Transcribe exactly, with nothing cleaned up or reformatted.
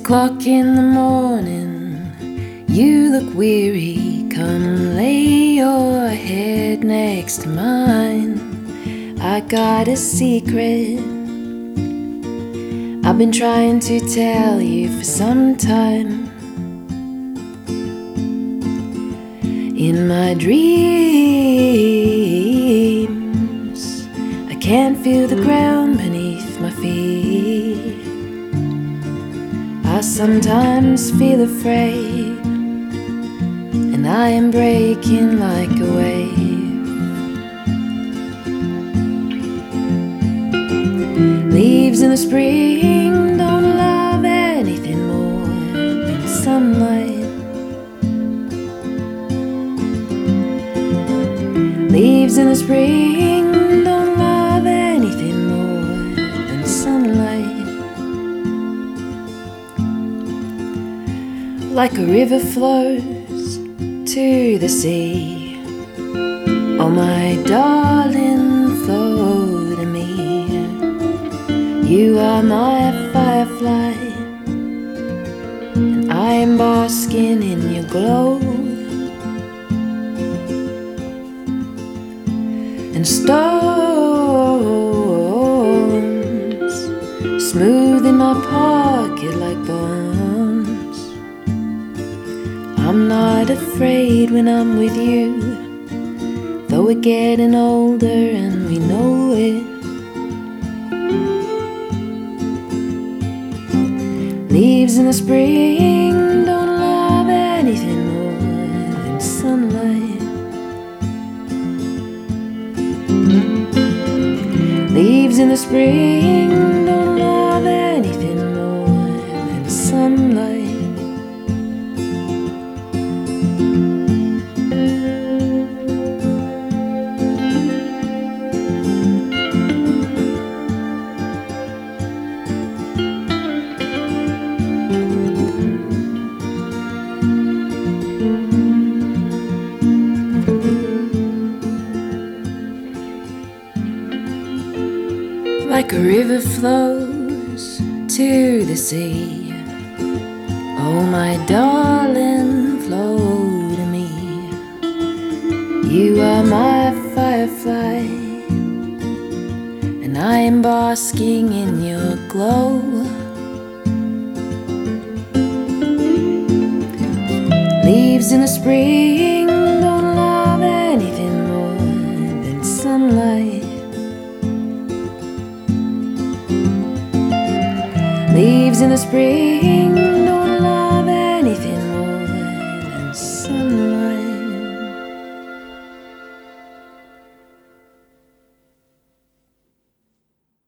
o'clock in the morning, you look weary. Come lay your head next to mine. I got a secret I've been trying to tell you for some time. In my dreams, I can't feel the ground beneath my feet. I sometimes feel afraid, and I am breaking like a wave. Leaves in the spring don't love anything more than sunlight. Leaves in the spring don't love anything more than sunlight. Like a river flows to the sea, oh my darling, flow to me. You are my firefly, and I am basking in your glow. And stones smooth in my pocket like bones. I'm not afraid when I'm with you, though we're getting older and we know it. Leaves in the spring don't love anything more than sunlight. Leaves in the spring don't love anything more than sunlight. Like a river flows to the sea, oh my darling, flow to me. You are my firefly, and I am basking in your glow. Leaves in the spring don't love anything more than sunlight. Leaves in the spring